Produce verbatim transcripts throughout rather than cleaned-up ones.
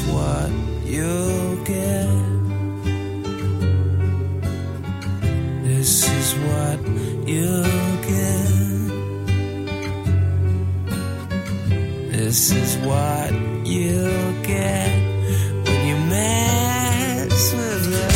what you'll get. This is what you'll get. This is what you'll get when you mess with love.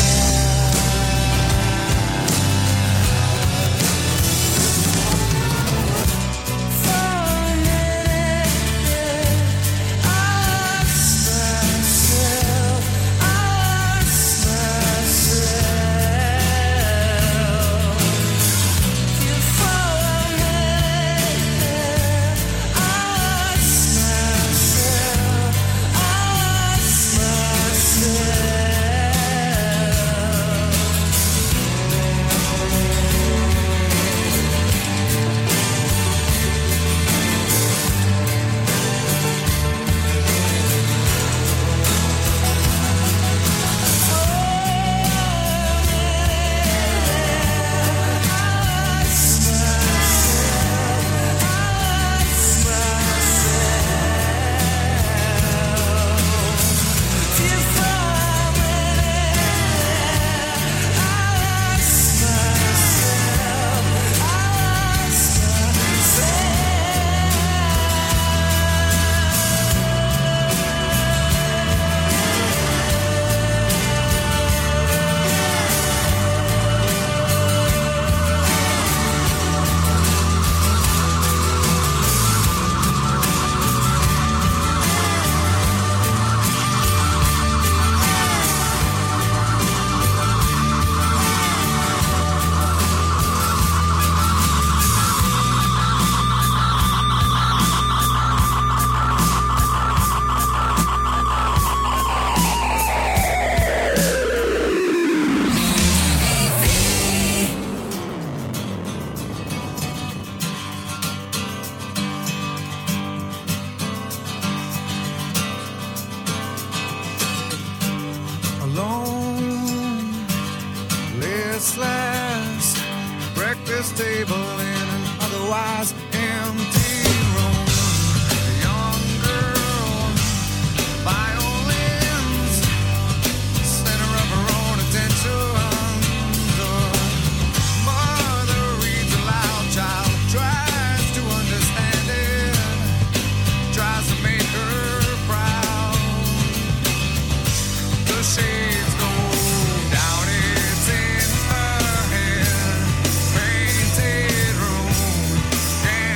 Painted room.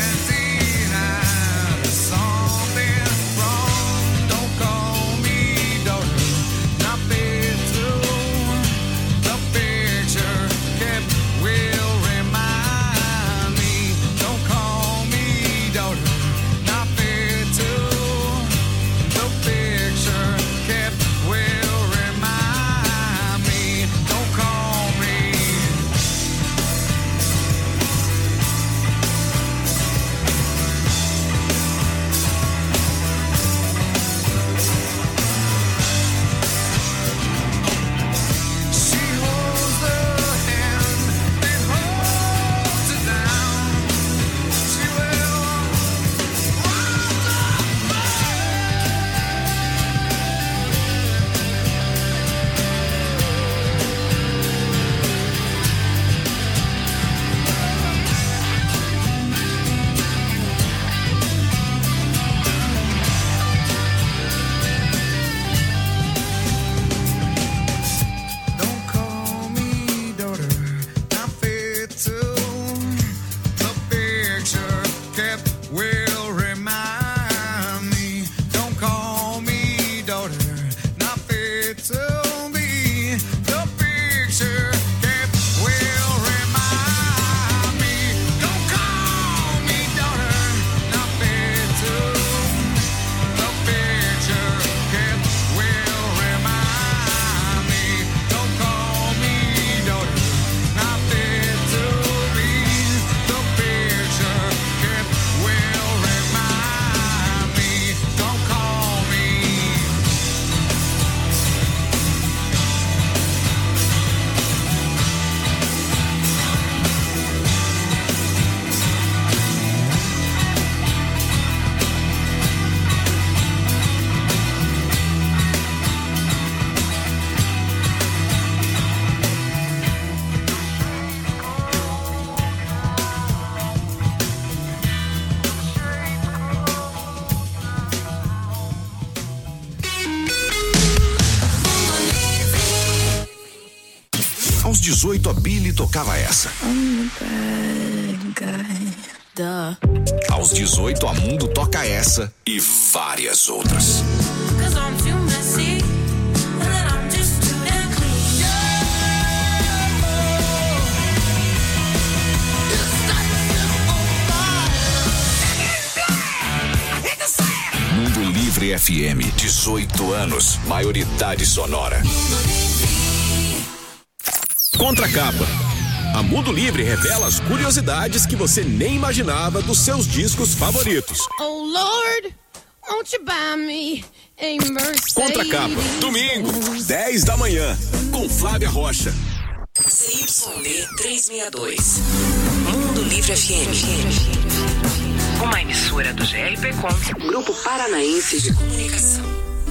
Aos dezoito, a Billy tocava essa. I'm the bad guy. Duh. Aos dezoito, a Mundo toca essa e várias outras. Cause I'm too messy, and then I'm just too damn clean. Yeah! Mundo Livre F M, dezoito anos, maioridade sonora. Contracapa. A Mundo Livre revela as curiosidades que você nem imaginava dos seus discos favoritos. Oh Lord, won't you buy me a Mercedes? Contracapa, domingo, dez da manhã, com Flávia Rocha. C Y D trezentos e sessenta e dois. Mundo Livre F M. Uma emissora do G R P Com, Grupo Paranaense de Comunicação.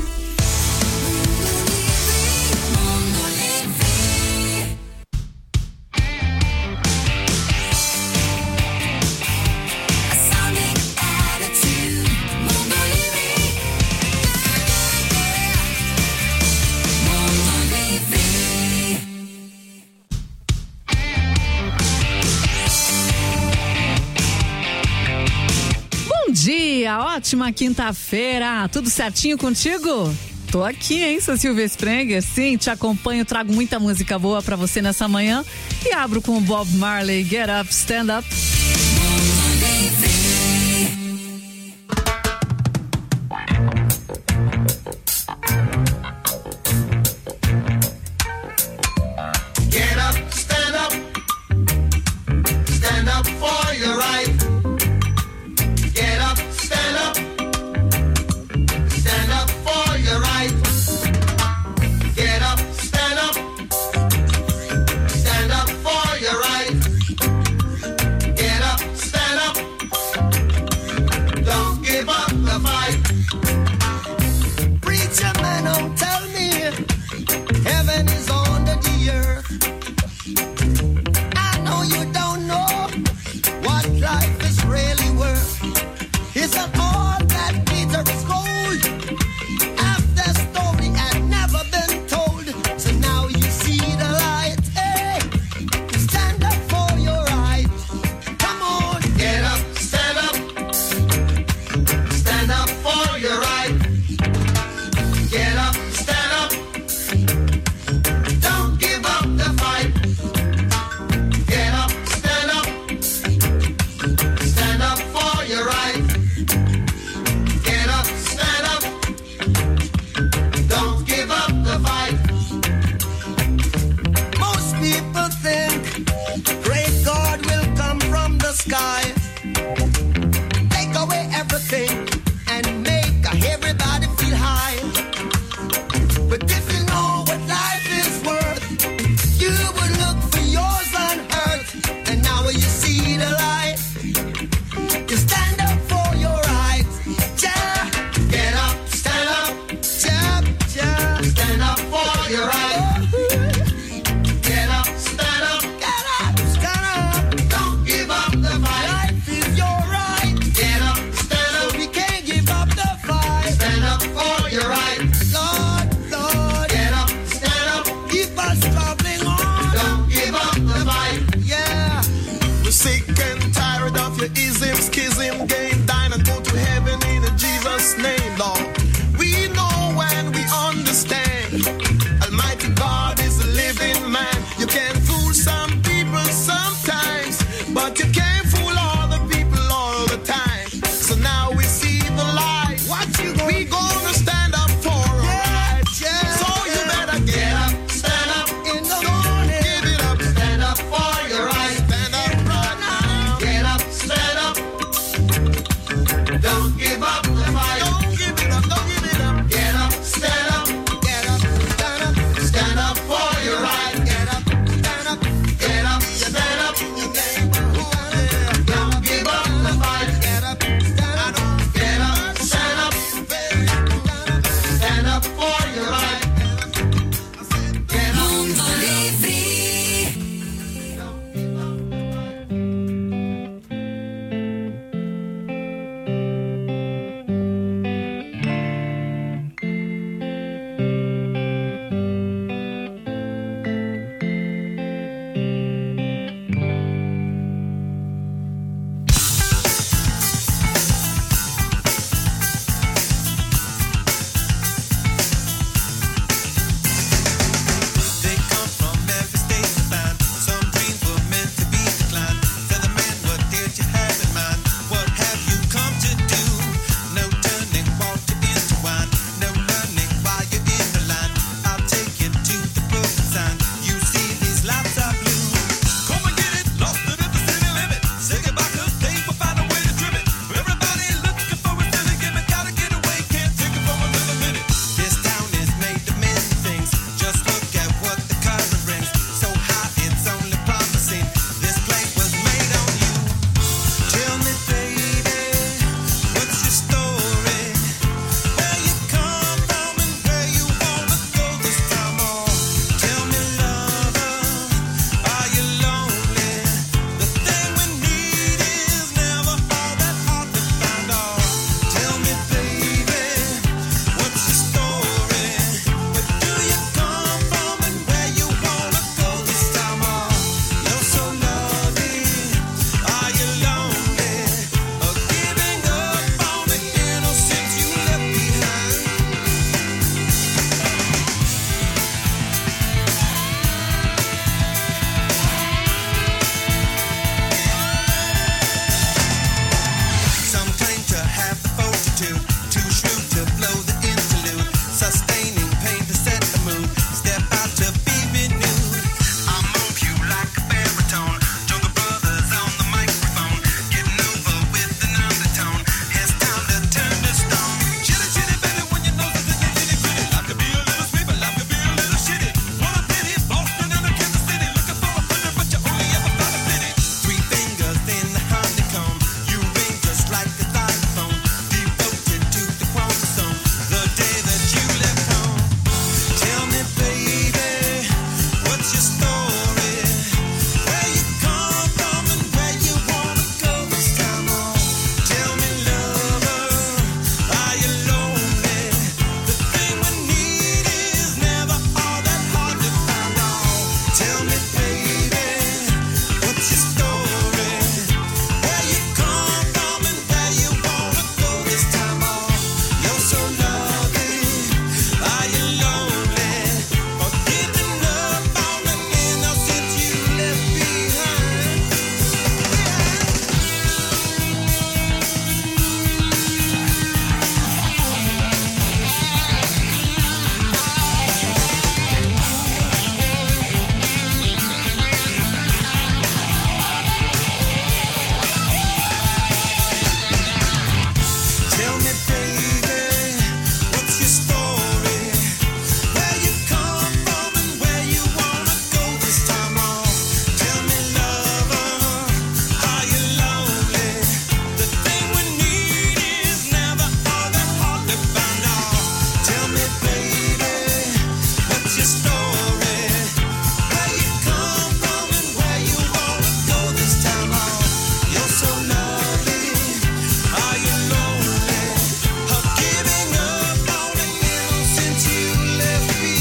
Dia, ótima quinta-feira, tudo certinho contigo? Tô aqui, hein, sou Silvia Sprenger, sim, te acompanho, trago muita música boa pra você nessa manhã e abro com o Bob Marley, Get Up, Stand Up. Get up, stand up, stand up for your right. Get up, stand up, stand up for your right. Get up, stand up, stand up for your right. Get up, What's your story? Where you come from and where you wanna go this time on? Tell me, lover, are you lonely? The thing we need is never all that hard to find out. Tell me, baby, what's your story? Where you come from and where you wanna go this time on? You're so lovely. Are you lonely? Of giving up on it now since you left me.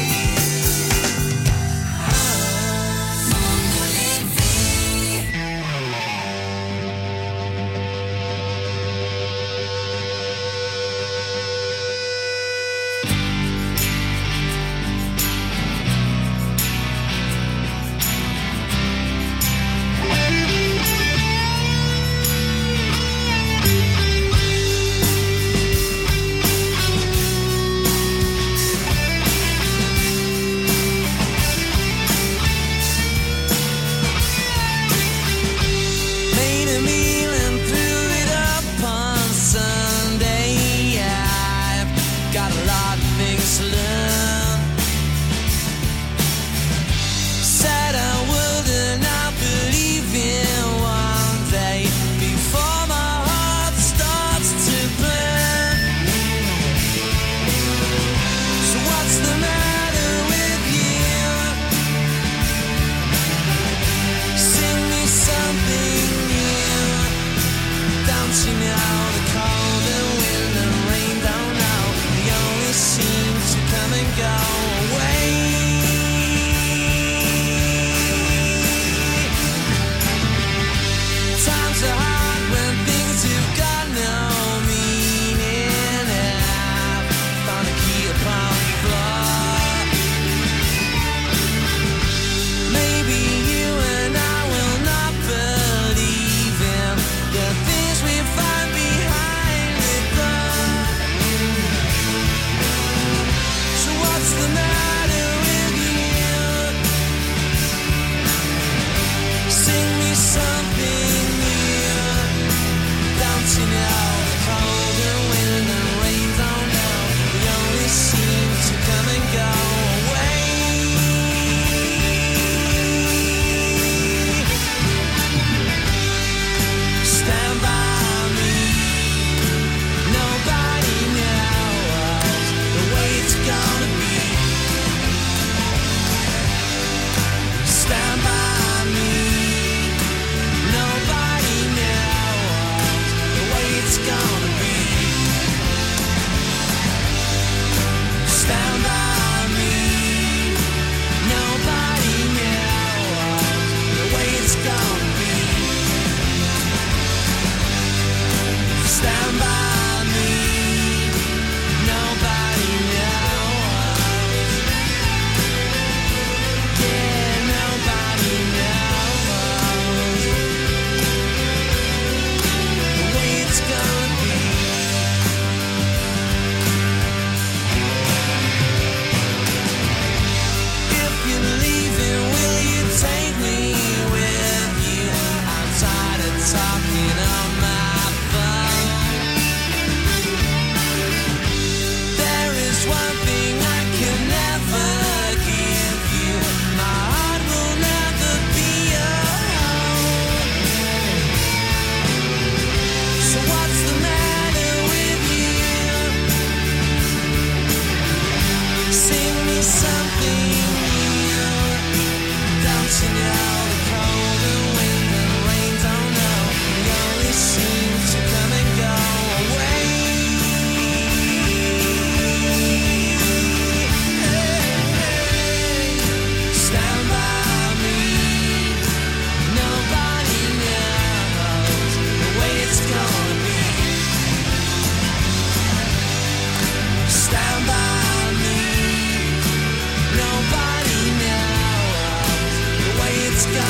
Made a meal and threw it up on Sunday. I've got a lot of things to learn. Said I would and I believe in one day before my heart starts to burn. So what's the matter with you? Sing me something new. Don't you know the cold and wind and rain don't know? They only seem to come and go away. Times are hard when things have got no meaning. I've found a key upon the floor. Maybe you and I will not believe in the things we find behind the door. So what's the matter with you? Sing me something new. Don't you know the cold and wind and rain don't know? We only seem to come and go away. Stand by me. Nobody knows the way it's gonna be. Stand by me. Nobody knows the way it's gonna be. Stand by me. Nobody knows the way it's gonna be. Stand by me. Nobody knows. Yeah, nobody knows the way it's gonna be. If you're leaving, will you take me with you? I'm tired of talking on my phone. There is one thing I can never give you. My heart will never be your home. So what's the matter with you? Sing me something new. Don't you know the cold and wind and rain don't know? We only seem to come and go away. Stand by me. Nobody knows the way it's gonna be. Stand by me. Nobody knows the way it's gonna be.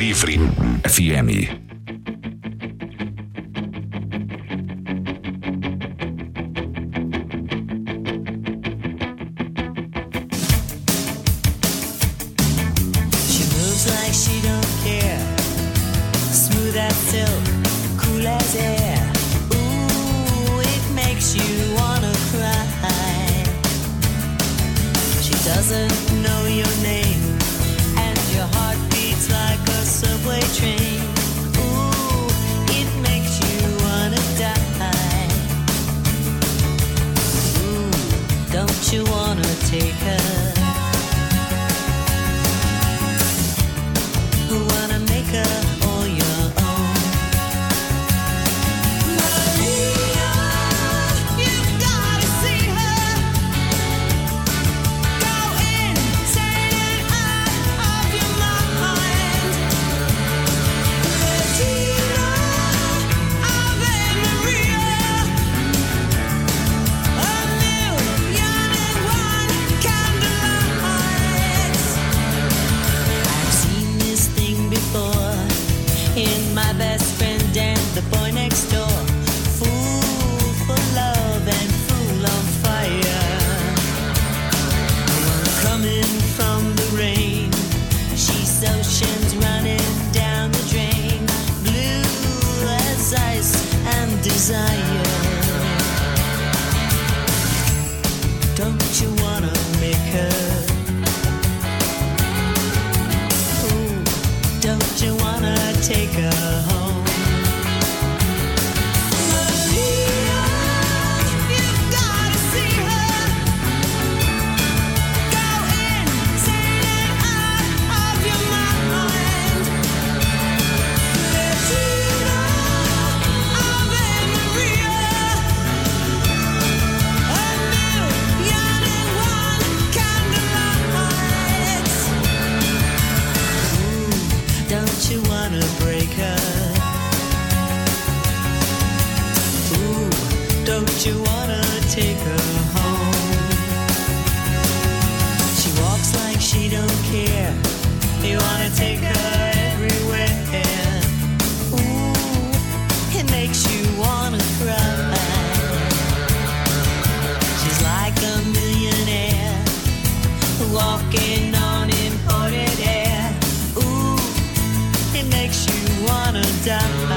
Livre F M. She moves like she don't care. Smooth as silk, cool as air. Ooh, it makes you wanna cry. She doesn't know your name, and your heart beats like a subway train. Ooh, it makes you wanna die. Ooh, don't you wanna take her? Wanna make her all your own. Maria, you've gotta see her. Go insane and out of your mind. Regina, Ave Maria. A million and one candlelights. I've seen this thing before in my best friend and the boy next door. Fool for love and fool on fire. One coming from the rain. She's oceans running down the drain. Blue as ice and desire. Don't you wanna make her? Ooh, don't you wanna take her home? Maria, you've gotta see her. Go insane and out of your mind. Regina, Ave Maria. A million and one candlelights. Ooh, don't you wanna break her? Ooh, don't you wanna take her home? She walks like she don't care. You wanna take her everywhere. Ooh, it makes you wanna cry. She's like a millionaire walking on imported air. Ooh, it makes you wanna die.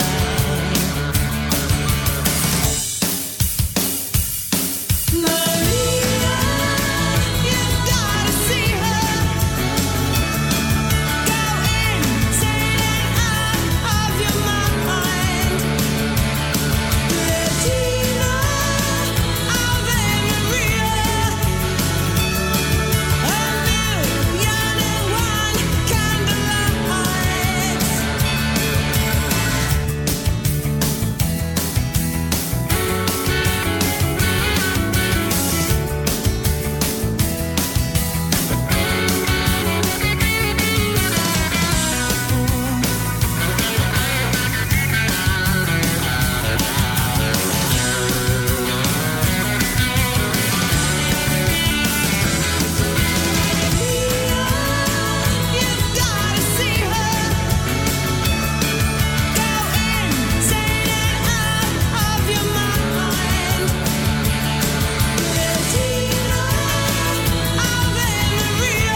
Maria, you've gotta see her. Go insane and out of your mind. Regina, Ave Maria. A million and one candlelights. You've gotta see her. Go insane and out of your mind. Regina, Ave Maria.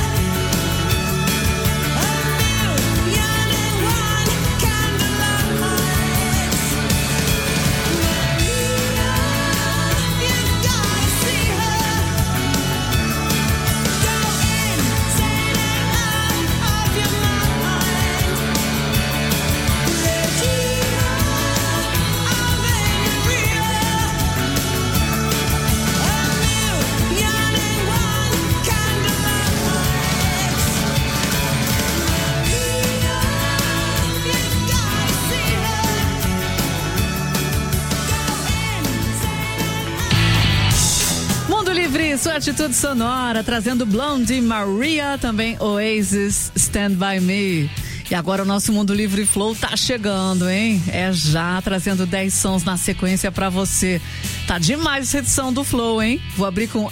A million and one candlelights. Maria, you've gotta see her. Go insane and out of your mind. Regina, Ave Maria. A million and one candlelights. Maria, you've gotta see her. Mundo Livre, sua atitude sonora, trazendo Blondie Maria, também Oasis, Stand By Me. E agora o nosso Mundo Livre Flow tá chegando, hein? É já trazendo dez sons na sequência pra você. Tá demais essa edição do Flow, hein? Vou abrir com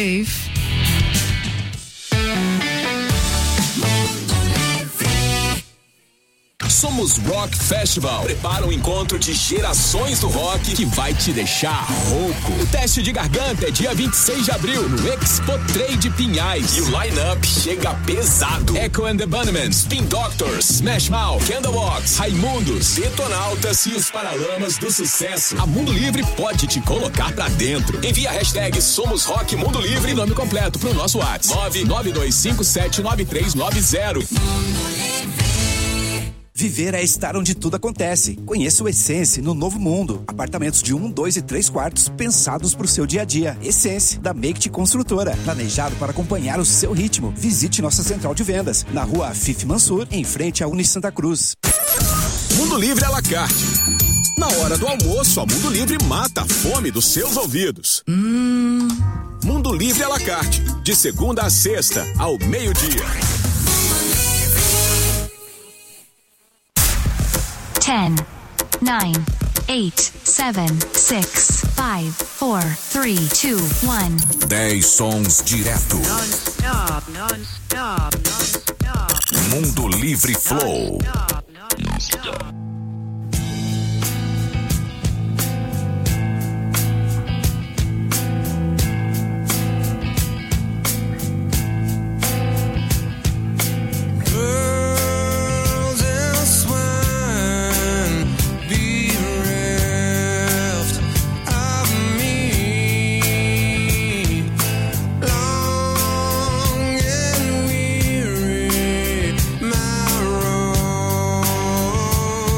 Audioslave. Somos Rock Festival. Prepara um encontro de gerações do rock que vai te deixar rouco. O teste de garganta é dia vinte e seis de abril no Expo Trade Pinhais. E o line-up chega pesado. Echo and the Bunnymen, Spin Doctors, Smash Mouth, Candlebox, Raimundos, Detonautas e os Paralamas do Sucesso. A Mundo Livre pode te colocar pra dentro. Envia a hashtag Somos Rock Mundo Livre e nome completo pro nosso WhatsApp nove nove dois cinco sete nove três nove zero. Viver é estar onde tudo acontece. Conheça o Essence no Novo Mundo. Apartamentos de um, dois e três quartos pensados para o seu dia a dia. Essence, da Make Construtora. Planejado para acompanhar o seu ritmo. Visite nossa central de vendas na rua Fife Mansur, em frente à Uni Santa Cruz. Mundo Livre à la carte. Na hora do almoço, a Mundo Livre mata a fome dos seus ouvidos. Hum. Mundo Livre à la carte. De segunda a sexta, ao meio-dia. ten, nine, eight, seven, six, five, four, three, two, one. dez sons direto. Non-stop, non-stop, non-stop. Mundo Livre Flow. Non-stop, non-stop. Girls and swine be reft of me. Long and weary my road.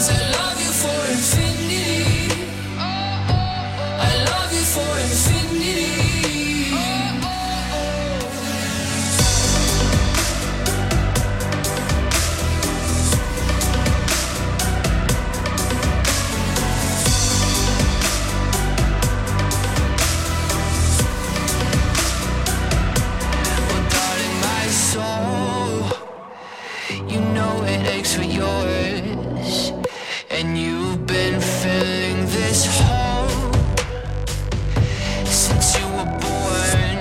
'Cause I love you for infinity. I love you for infinity. Well, darling, my soul, you know it aches for yours, and you've been filling this hole since you were born.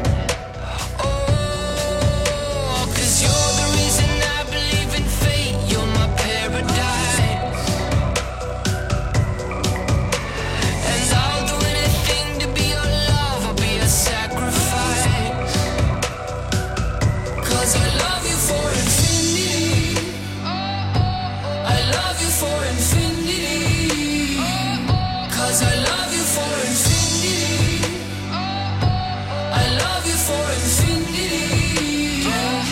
Oh, 'cause you're the reason I believe in fate. You're my paradise, and I'll do anything to be your love. I'll be a sacrifice, 'cause I love you for infinity. I love you for infinity. 'Cause I love you for infinity. I love you for infinity.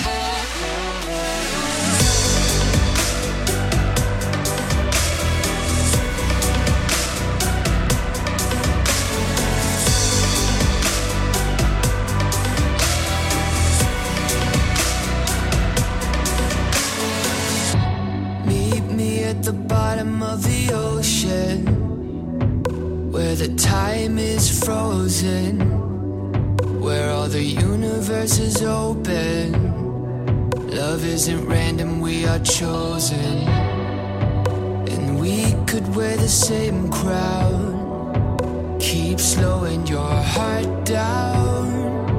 Meet me at the bottom of the ocean, where the time is frozen, where all the universe is open. Love isn't random, we are chosen, and we could wear the same crown. Keep slowing your heart down.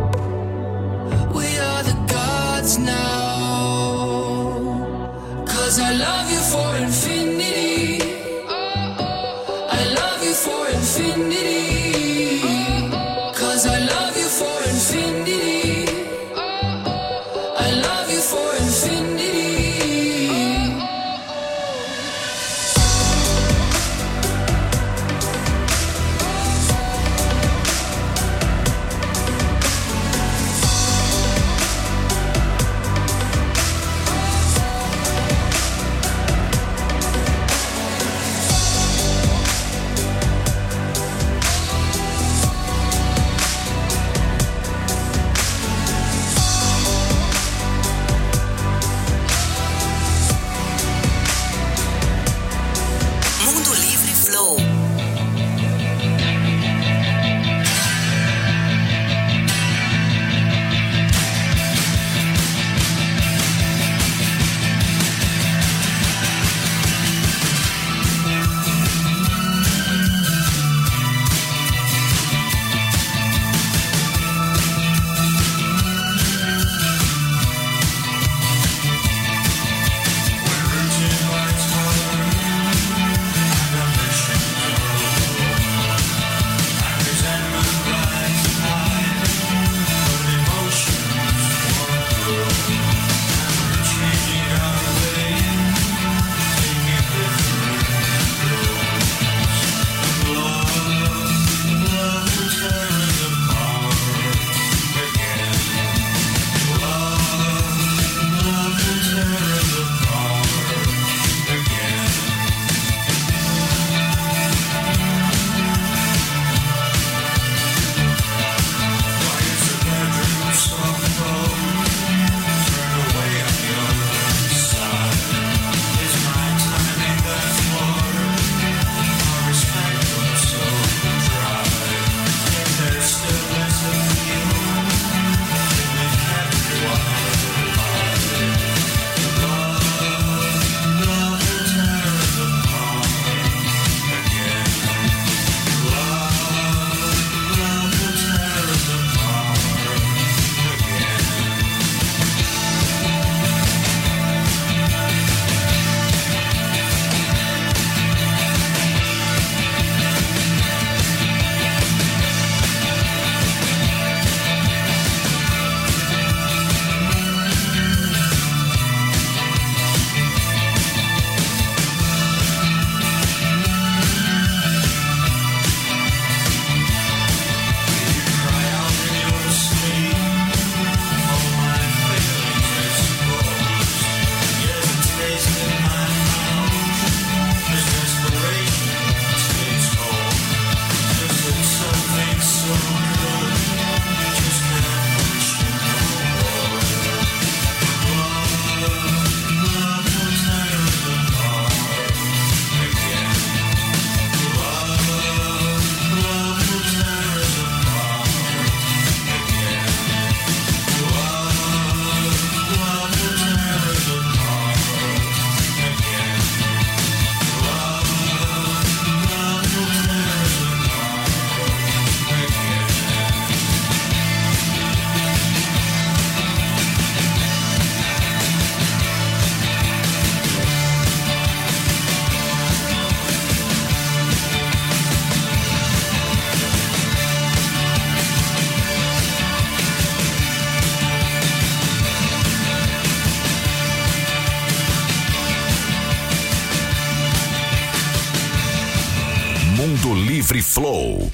We are the gods now. 'Cause I love you for infinity. I love you for infinity. 'Cause I love you for infinity. I love you for infinity. Livre Flow.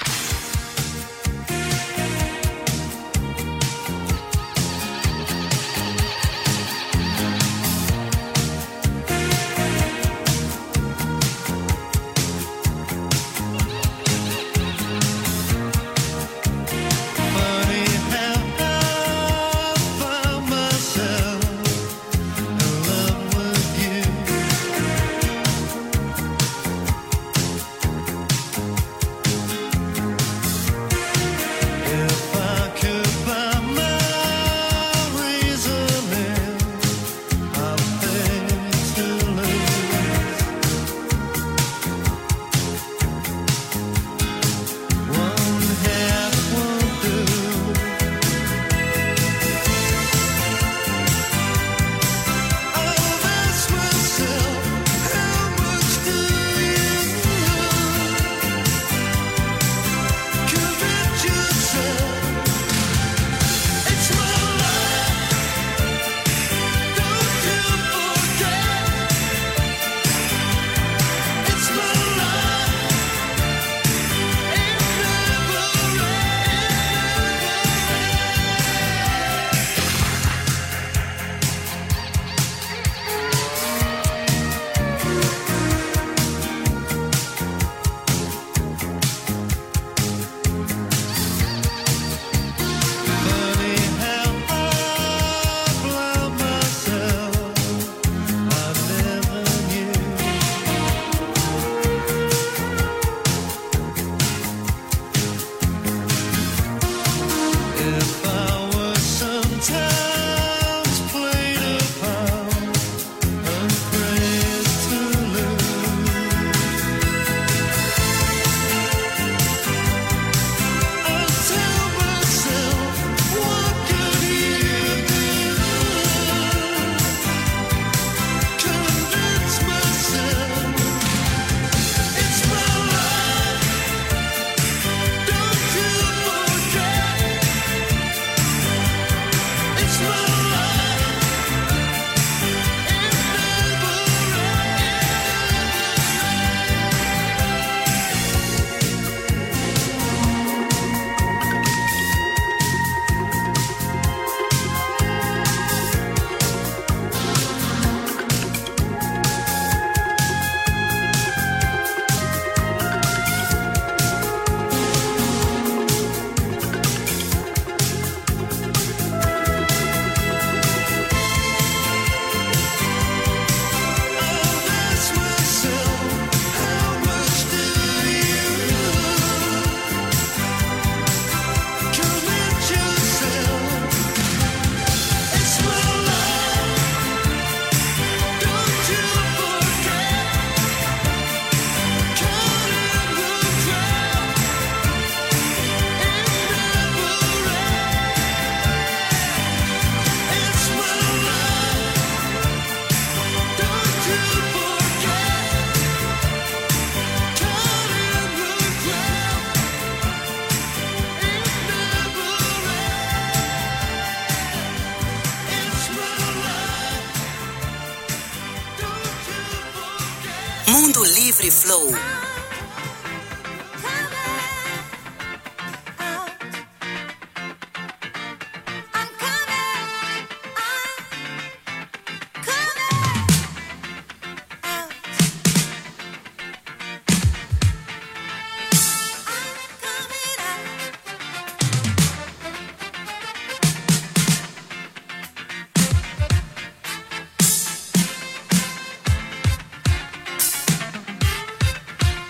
Mundo Livre Flow. Come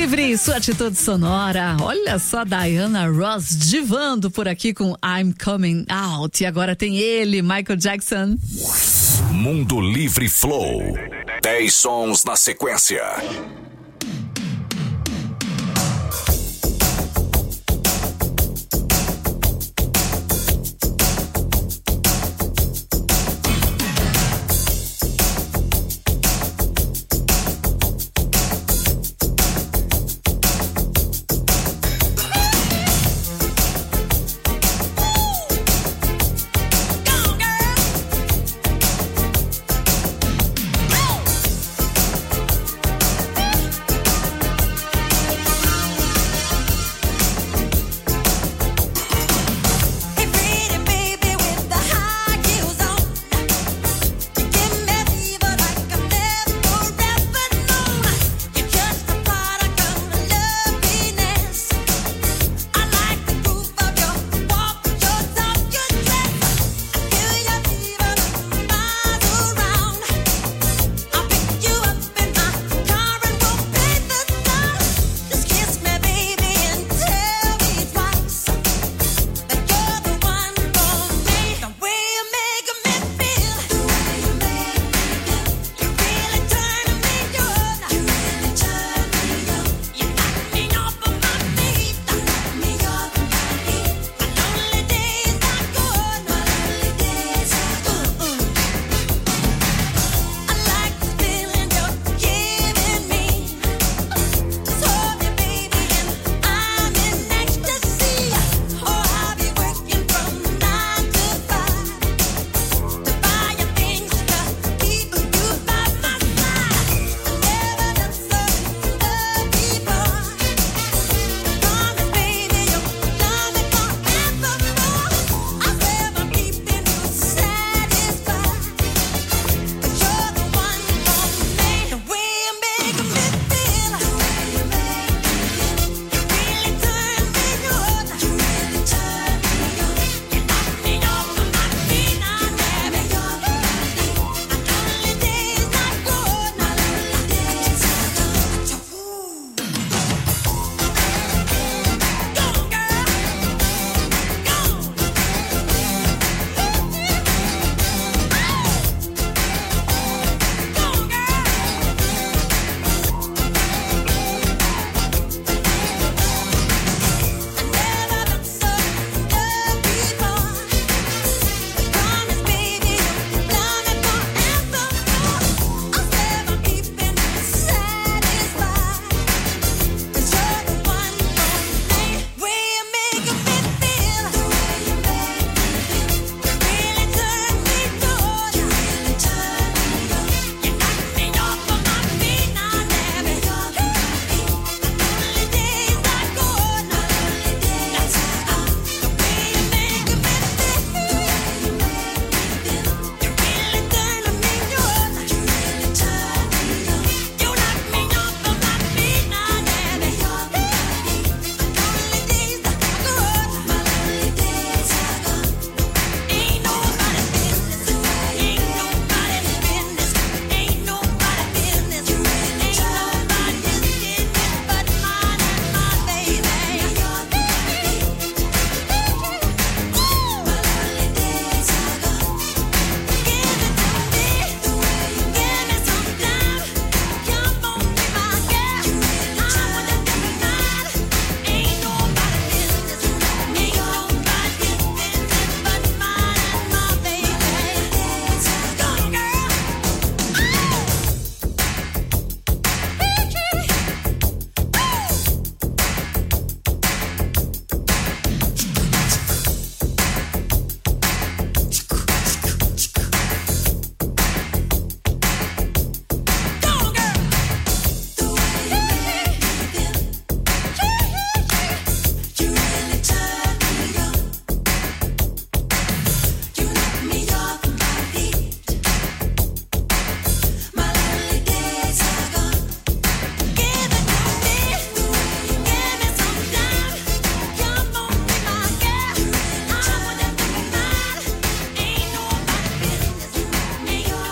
Livre, sua atitude sonora. Olha só, Diana Ross divando por aqui com I'm Coming Out. E agora tem ele, Michael Jackson. Mundo Livre Flow. dez sons na sequência.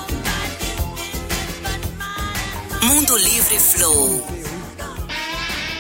Mundo Livre Flow.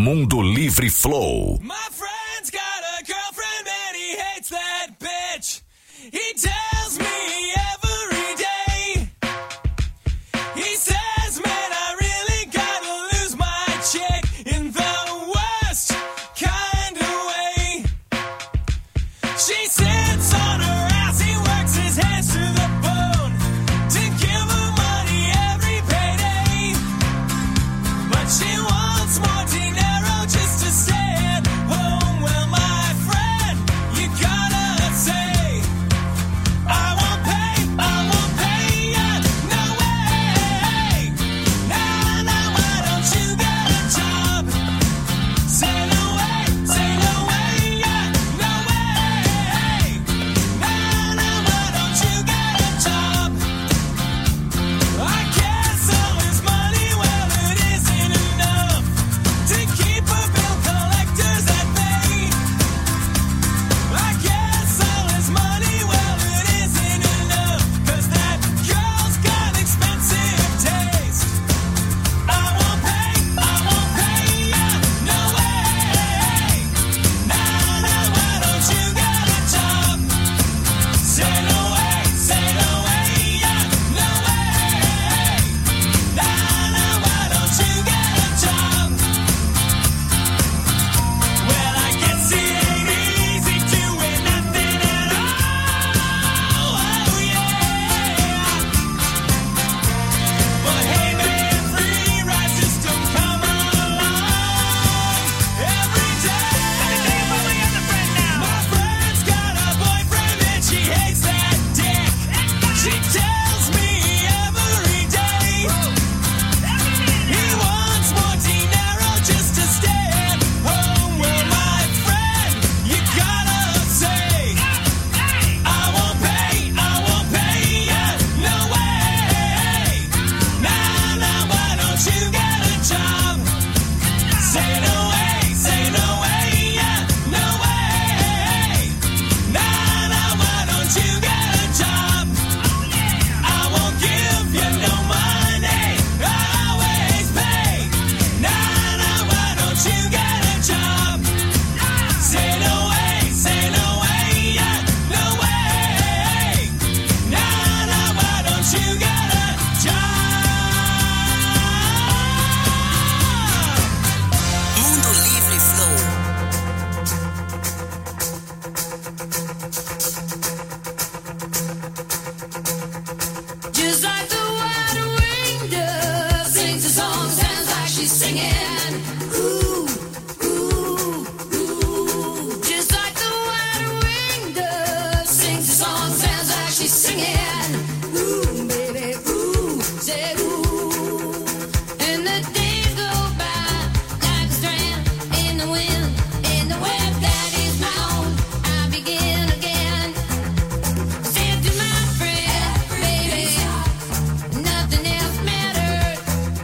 Mundo Livre Flow. My friend's got a girlfriend and he hates that bitch. He tells me every day. He says, man, I really gotta lose my chick in the worst kind of way. She sits on her ass, he works his hands to the bone to give her money every payday. But she wants more dinero just to stay at home. Well, my friend, you gotta say, I won't pay, I won't pay ya, no way. Nah, nah, why don't you get a job? Say no way, say no way, yeah, no way. Nah, nah, why don't you get a job? I guess all his money, well, it isn't enough to keep a bill collectors at bay. I guess all his money, well, it isn't enough, 'cause that girl's got expensive taste. I won't pay, I won't pay ya, no way. Nah, nah, why don't you get a job? Say no way, say no way, yeah, no way. Nah, nah, why don't you get a job? Well, I guess it ain't easy doing nothing at all. Oh, yeah. But hey, man, free ride system come along every day. My friend's got a boyfriend and she hates that dick. She tells me every day he wants more dinero just to stay at home. Well, my friend, you gotta say, I won't pay, I won't pay ya, no way. Nah, nah, why don't you get a job? Say no way, say no way, yeah, no way. Nah, nah, why don't you get a job? I won't give you no money, I always pay. Nah, nah, why don't you get a job? Say no way, say no way, yeah, no way. Nah, nah, why don't you get a job? Mundo Livre Flow. Just like the white winged dove sings a song, sounds like she's singing. Ooh, ooh, ooh. Just like the white winged dove sings a song, sounds like she's singing. Ooh, baby, ooh, say ooh. And the days go by like a strand in the wind, in the web that is my own. I begin again. Said to my friend, baby, nothing else mattered.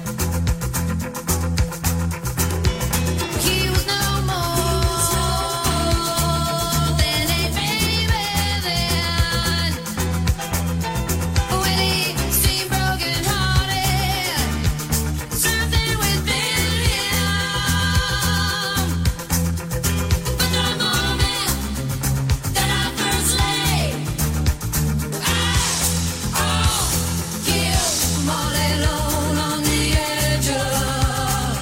He was no more than a baby then. When he seemed broken hearted, something within him. But the moment that I first lay eyes on him, all alone on the edge of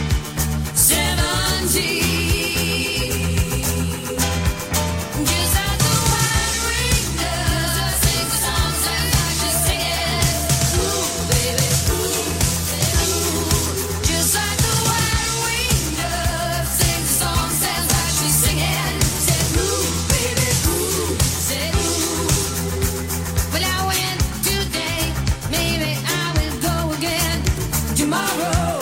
seventeen. Just like the white winged dove sings a song, sounds like she's singing. Ooh, baby, ooh, ooh. Just like the white winged dove sings a song, sounds like she's singing. Said ooh, baby, ooh, said ooh. Well, I went today, maybe I will go again tomorrow.